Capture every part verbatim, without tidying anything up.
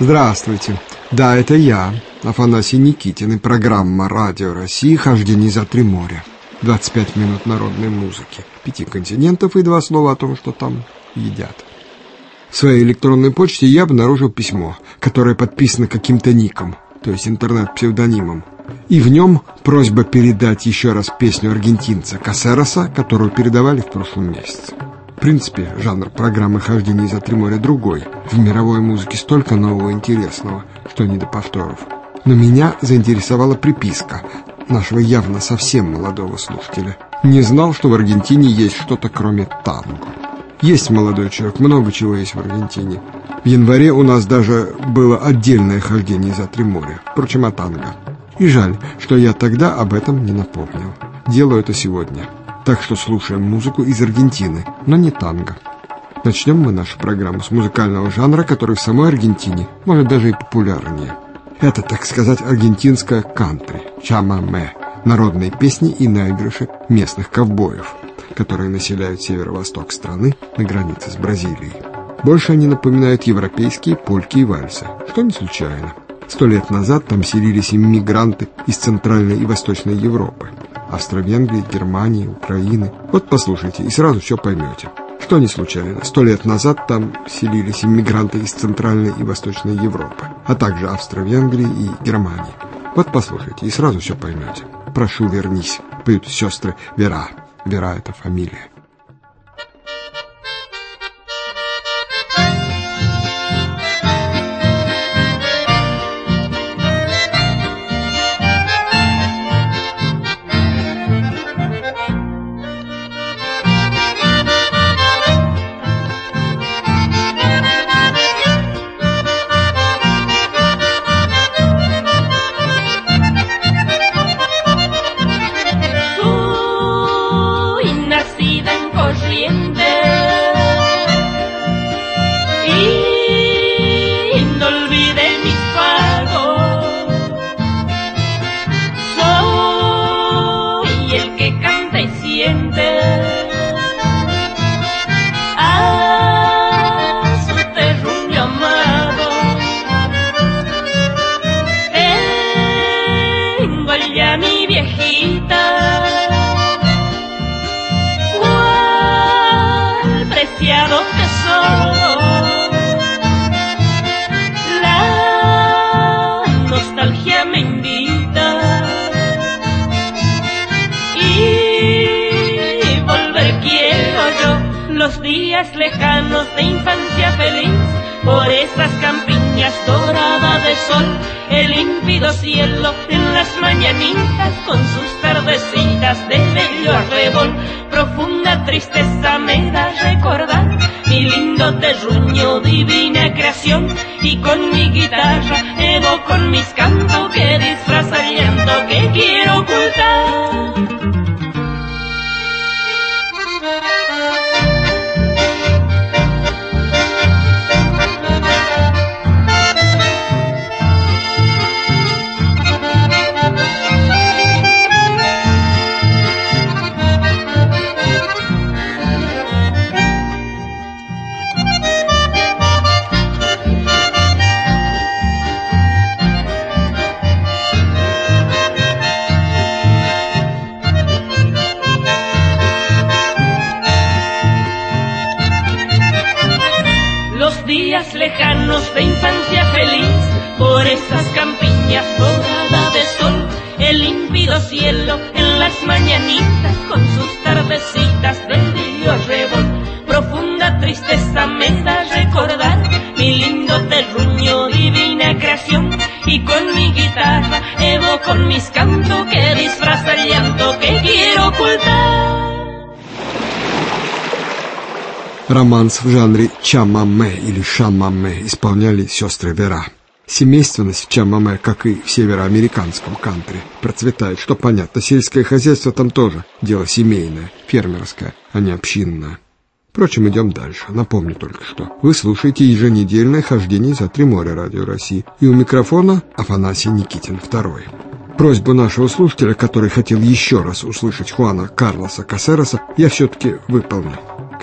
Здравствуйте. Да, это я, Афанасий Никитин, и программа «Радио России. Хождение за три моря». двадцать пять минут народной музыки, пяти континентов и два слова о том, что там едят. В своей электронной почте я обнаружил письмо, которое подписано каким-то ником, то есть интернет-псевдонимом. И в нем просьба передать еще раз песню аргентинца Касероса, которую передавали в прошлом месяце. В принципе, жанр программы «Хождение за три моря» другой. В мировой музыке столько нового и интересного, что не до повторов. Но меня заинтересовала приписка нашего явно совсем молодого слушателя. Не знал, что в Аргентине есть что-то кроме танго. Есть, молодой человек, много чего есть в Аргентине. В январе у нас даже было отдельное «Хождение за три моря», впрочем, о танго. И жаль, что я тогда об этом не напомнил. Делаю это сегодня. Так что слушаем музыку из Аргентины, но не танго. Начнем мы нашу программу с музыкального жанра, который в самой Аргентине, может, даже и популярнее. Это, так сказать, аргентинское кантри, чамаме, народные песни и наигрыши местных ковбоев, которые населяют северо-восток страны на границе с Бразилией. Больше они напоминают европейские польки и вальсы, что не случайно. Сто лет назад там селились иммигранты из Центральной и Восточной Европы. Австро-Венгрии, Германии, Украины. Вот послушайте, и сразу все поймете. Что не случайно, сто лет назад там селились иммигранты из Центральной и Восточной Европы, а также Австро-Венгрии и Германии. Вот послушайте, и сразу все поймете. «Прошу, вернись», поют сестры Вера. Вера — это фамилия. Los días lejanos de infancia feliz, por esas campiñas doradas de sol, el límpido cielo en las mañanitas con sus tardecitas de bello arrebol. Profunda tristeza me da recordar mi lindo terruño, divina creación, y con mi guitarra evoco con mis cantos que disfraza el llanto que quiero ocultar. Días lejanos de infancia feliz, por esas campiñas doradas de sol, el límpido cielo en las mañanitas con sus tardecitas de bello arrebol. Profunda tristeza me da recordar mi lindo terruño, divina creación, y con mi guitarra evoco con mis cantos que disfraza el llanto que quiero ocultar. Романс в жанре чамаме или шамаме исполняли сестры Вера. Семейственность в чамаме, как и в североамериканском кантри, процветает, что понятно, сельское хозяйство там тоже дело семейное, фермерское, а не общинное. Впрочем, идем дальше. Напомню только что. Вы слушаете еженедельное «Хождение за три моря» Радио России. И у микрофона Афанасий Никитин второй. Просьбу нашего слушателя, который хотел еще раз услышать Хуана Карлоса Касероса, я все-таки выполню.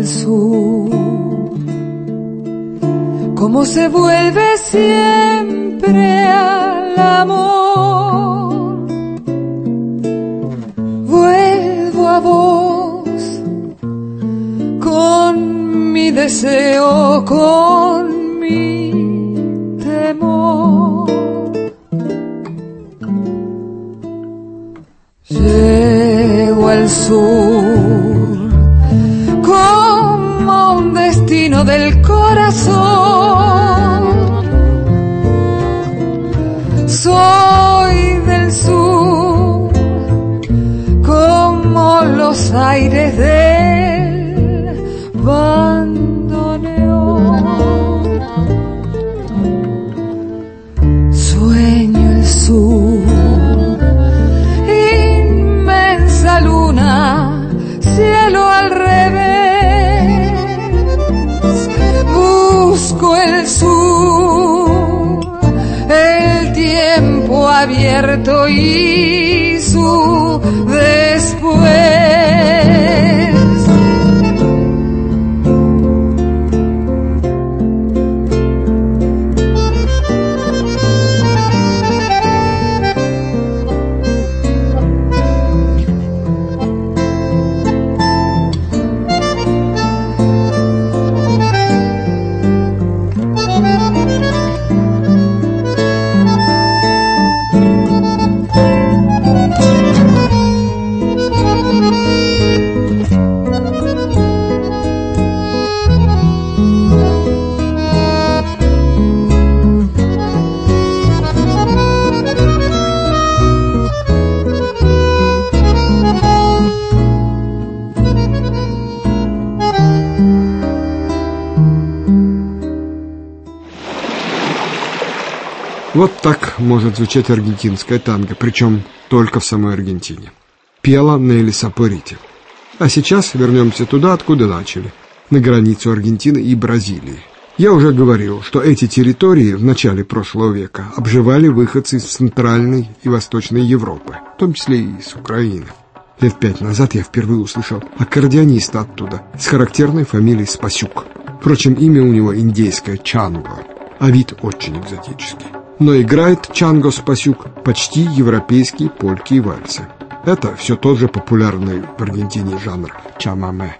el sur, como se vuelve siempre al amor. Vuelvo a vos con mi deseo, con mi temor. Llego al sur como un destino del corazón. Soy del sur como los aires del bandoneón. Sueño el sur, inmensa luna, cielo al revés. Busco el sur, el tiempo abierto y su después. Вот так может звучать аргентинское танго, причем только в самой Аргентине. Пела Нелли Сапорити. А сейчас вернемся туда, откуда начали, на границу Аргентины и Бразилии. Я уже говорил, что эти территории в начале прошлого века обживали выходцы из Центральной и Восточной Европы, в том числе и из Украины. Лет пять назад я впервые услышал аккордеониста оттуда с характерной фамилией Спасюк. Впрочем, имя у него индейское Чанго, а вид очень экзотический. Но играет Чанго Спасюк почти европейские польки и вальсы. Это все тот же популярный в Аргентине жанр чамаме.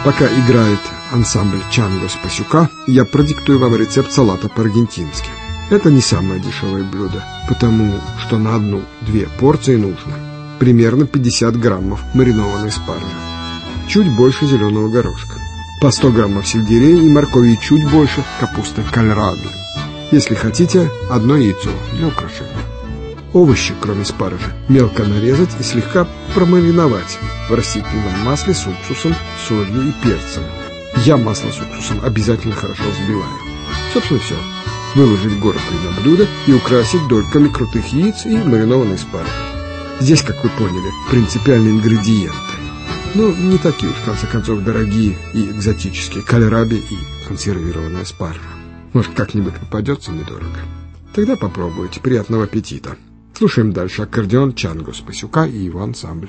Пока играет ансамбль Чанго с Пасюка, я продиктую вам рецепт салата по-аргентински. Это не самое дешевое блюдо, потому что на одну-две порции нужно примерно пятьдесят граммов маринованной спаржи, чуть больше зеленого горошка, по сто граммов сельдерея и моркови и чуть больше капусты кальраби. Если хотите, одно яйцо для украшения. Овощи, кроме спаржи, мелко нарезать и слегка промариновать в растительном масле с уксусом, солью и перцем. Я масло с уксусом обязательно хорошо взбиваю. Собственно, все. Выложить горкой на блюдо и украсить дольками крутых яиц и маринованной спаржи. Здесь, как вы поняли, принципиальные ингредиенты. Ну, не такие уж, в конце концов, дорогие и экзотические кальраби и консервированная спаржа. Может, как-нибудь попадется недорого. Тогда попробуйте. Приятного аппетита. Слушаем дальше аккордеон Чанго с Пасюка и его ансамбль.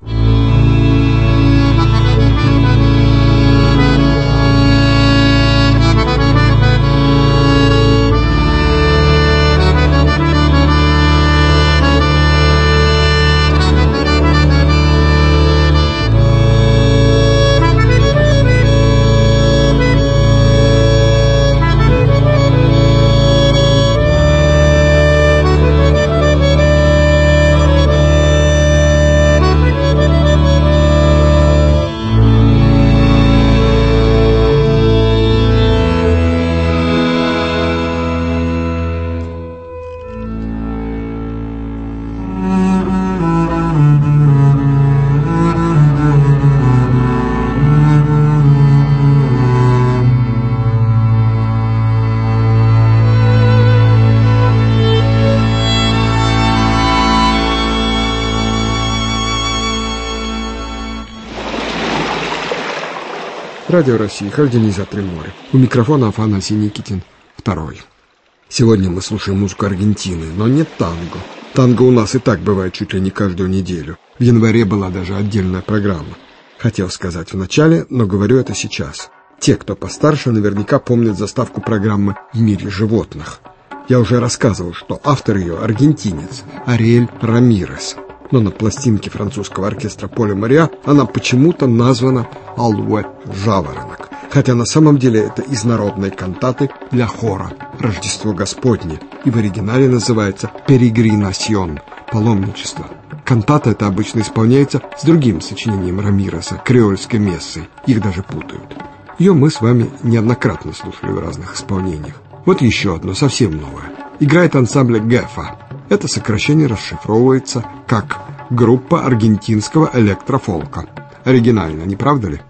Радио России, Хальденизатор моря. У микрофона Афанасий Никитин, второй. Сегодня мы слушаем музыку Аргентины, но не танго. Танго у нас и так бывает чуть ли не каждую неделю. В январе была даже отдельная программа. Хотел сказать в начале, но говорю это сейчас. Те, кто постарше, наверняка помнят заставку программы «В мире животных». Я уже рассказывал, что автор ее аргентинец Ариэль Рамирес. Но на пластинке французского оркестра Поля Мориа она почему-то названа «Алуэ Жаворонок», хотя на самом деле это из народной кантаты для хора «Рождество Господне», и в оригинале называется «Перегринасьон» — «Паломничество». Кантата эта обычно исполняется с другим сочинением Рамиреса, креольской мессой, их даже путают. Ее мы с вами неоднократно слушали в разных исполнениях. Вот еще одно, совсем новое. Играет ансамбль «Гэфа». Это сокращение расшифровывается как «Группа аргентинского электрофолка». Оригинально, не правда ли?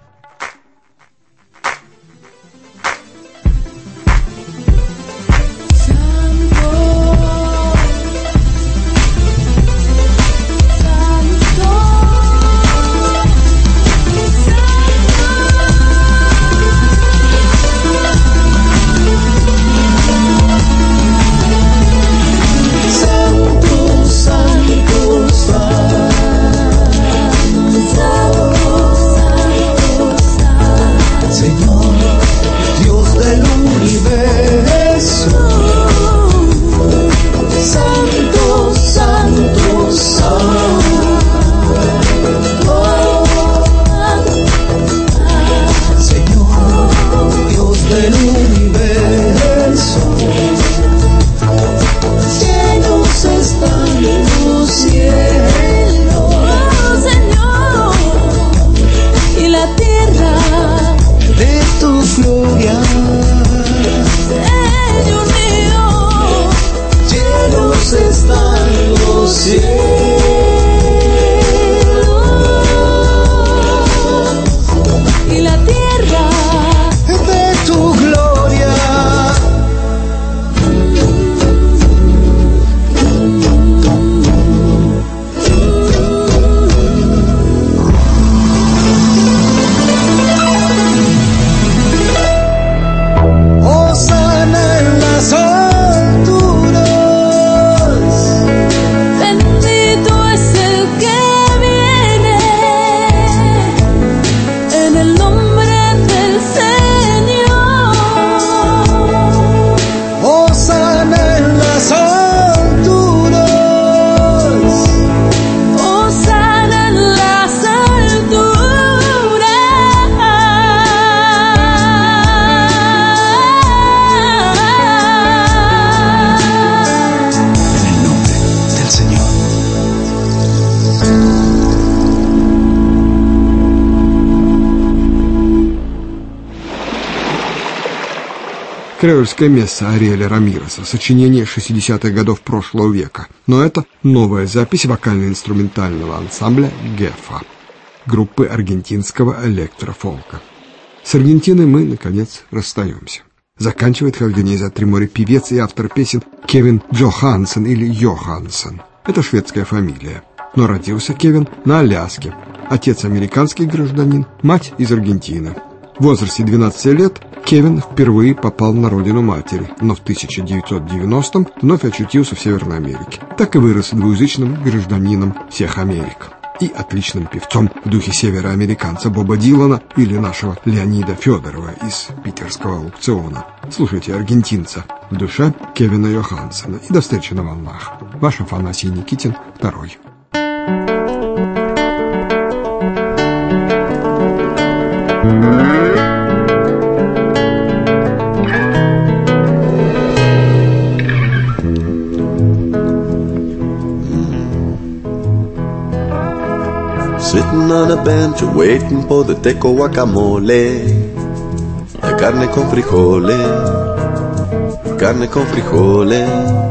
Bendito Креольская месса Ариэля Рамиреса, сочинение шестидесятых годов прошлого века. Но это новая запись вокально-инструментального ансамбля «Гефа», группы аргентинского электрофолка. С Аргентиной мы, наконец, расстаемся. Заканчивает «Хождение за три моря» певец и автор песен Кевин Джоханссон или Йоханссон. Это шведская фамилия. Но родился Кевин на Аляске. Отец американский гражданин, мать из Аргентины. В возрасте двенадцати лет Кевин впервые попал на родину матери, но в тысяча девятьсот девяностом вновь очутился в Северной Америке. Так и вырос двуязычным гражданином всех Америк. И отличным певцом в духе североамериканца Боба Дилана или нашего Леонида Федорова из питерского аукциона. Слушайте аргентинца в душе Кевина Йоханссона. И до встречи на волнах. Ваш Афанасий Никитин, второй. Sitting on a bench waiting for the teco guacamole, la carne con frijoles, carne con frijoles.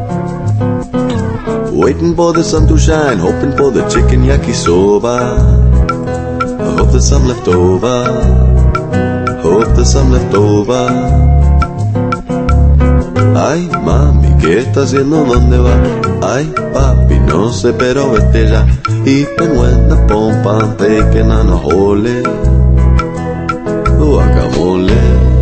Waiting for the sun to shine, hoping for the chicken yakisoba. I hope there's some left over, hope there's some left over. Ay, mami, ¿qué está haciendo? ¿Dónde va? Ay, papi, no sé, pero vete ya. Even when the pompa I'm taking on a hole, guacamole.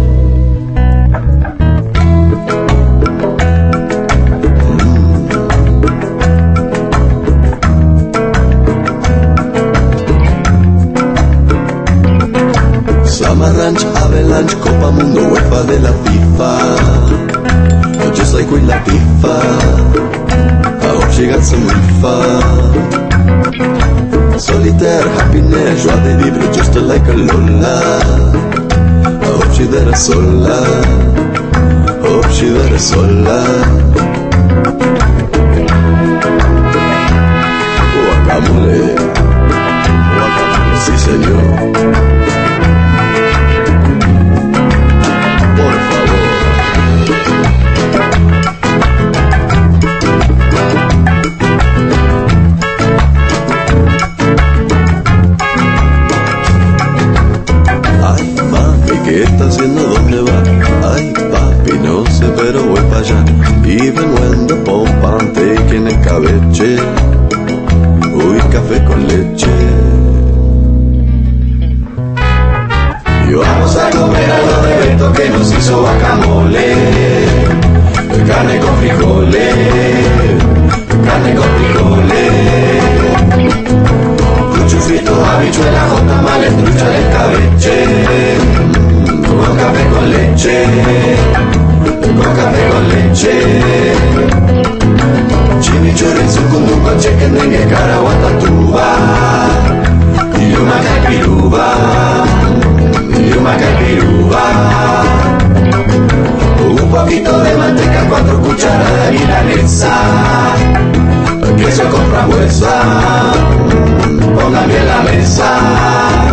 Summer Ranch, Avalanche, Copa Mundo, UEFA de la FIFA. Just like Queen Latifah, I hope she got some refund. Solitaire, happiness, joie de vivre, just like a Lola. I hope she there sola, hope she there sola. Guacamole, guacamole, sí señor. Por favor. ¿Qué está haciendo? ¿Dónde va? Ay, papi, no sé, pero voy para allá. Even when the pompa I'm taking el cabeche. Uy, café con leche. Y vamos a comer algo de Beto que nos hizo guacamole. Carne con frijoles, carne con frijoles. Chuchufritos, habichuelas, tamales, trucha del cabeche. Con café con leche, con café con leche. Chimichurri, sucundupa, chicken dengue, caraguatatuba. Yuma caipiruba, yuma caipiruba. Un poquito de manteca, cuatro cucharadas de milanesa. Queso con frambuesa, póngame en la mesa.